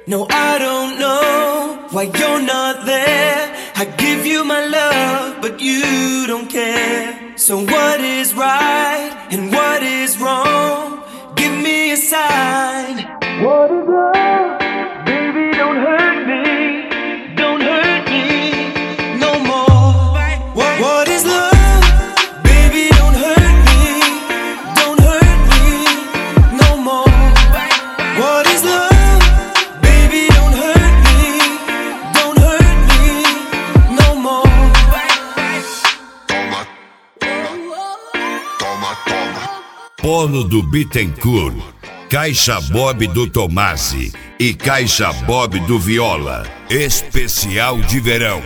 No, I don't know why you're not there. I give you my love, but you don't care. So what is right and what is wrong? Give me a sign. What is love? Baby, don't hurt me. Don't hurt me no more. What is love? Baby, don't hurt me. Don't hurt me no more. What is love? Pono do Bittencourt, Caixa Bob do Tomasi e Caixa Bob do Viola. Especial de verão.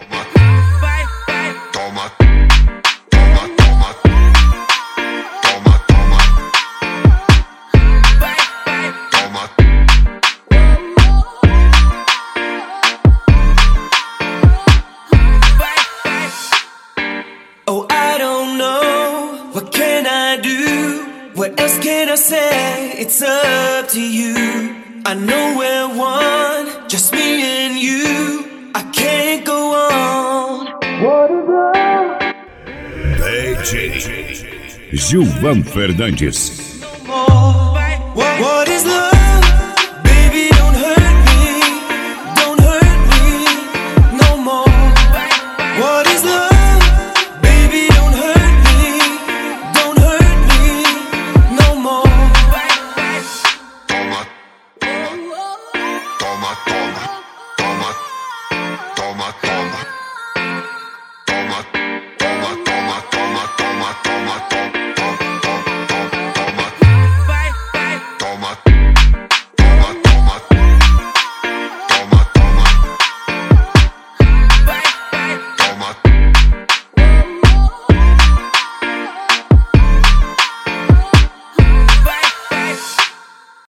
Oh, I don't know, what can I do? What else can I say? It's up to you. I know we're one, just me and you. I can't go on. What is love? DJ Gilvan Fernandes. No more. What is love? Baby, don't hurt me. Don't hurt me no more. What is love? Toma.